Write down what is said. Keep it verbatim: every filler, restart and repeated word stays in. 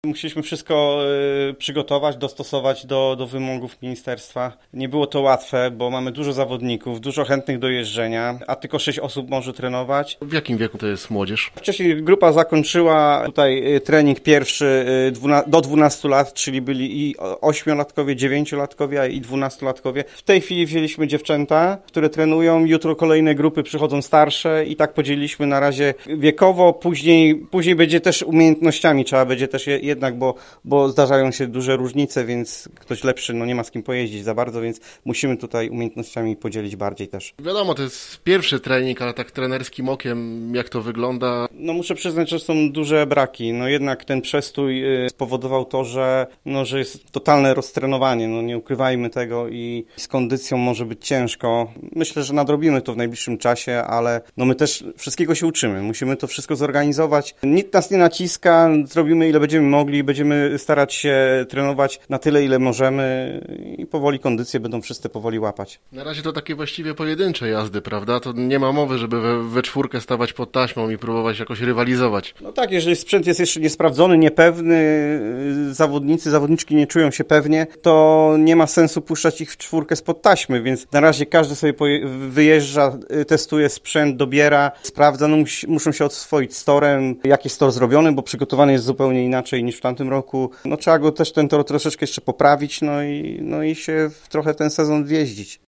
Musieliśmy wszystko y, przygotować, dostosować do, do wymogów ministerstwa. Nie było to łatwe, bo mamy dużo zawodników, dużo chętnych do jeżdżenia, a tylko sześć osób może trenować. W jakim wieku to jest młodzież? Wcześniej grupa zakończyła tutaj y, trening pierwszy y, dwuna- do dwunastu lat, czyli byli i ośmiolatkowie, dziewięciolatkowie i dwunastolatkowie. W tej chwili wzięliśmy dziewczęta, które trenują. Jutro kolejne grupy przychodzą starsze i tak podzieliliśmy na razie wiekowo. Później, później będzie też umiejętnościami, trzeba będzie też je, jednak, bo, bo zdarzają się duże różnice, więc ktoś lepszy no nie ma z kim pojeździć za bardzo, więc musimy tutaj umiejętnościami podzielić bardziej też. Wiadomo, to jest pierwszy trening, ale tak trenerskim okiem, jak to wygląda? No muszę przyznać, że są duże braki. No jednak ten przestój spowodował to, że, no, że jest totalne roztrenowanie. No nie ukrywajmy tego i z kondycją może być ciężko. Myślę, że nadrobimy to w najbliższym czasie, ale no my też wszystkiego się uczymy. Musimy to wszystko zorganizować. Nikt nas nie naciska, zrobimy ile będziemy mogli, będziemy starać się trenować na tyle, ile możemy i powoli kondycje będą wszyscy powoli łapać. Na razie to takie właściwie pojedyncze jazdy, prawda? To nie ma mowy, żeby we, we czwórkę stawać pod taśmą i próbować jakoś rywalizować. No tak, jeżeli sprzęt jest jeszcze niesprawdzony, niepewny, zawodnicy, zawodniczki nie czują się pewnie, to nie ma sensu puszczać ich w czwórkę spod taśmy, więc na razie każdy sobie poje- wyjeżdża, testuje sprzęt, dobiera, sprawdza, no mus- muszą się oswoić z torem, jaki jest tor zrobiony, bo przygotowany jest zupełnie inaczej niż w tamtym roku. No trzeba go też ten tor troszeczkę jeszcze poprawić, no i, no i się w trochę ten sezon wjeździć.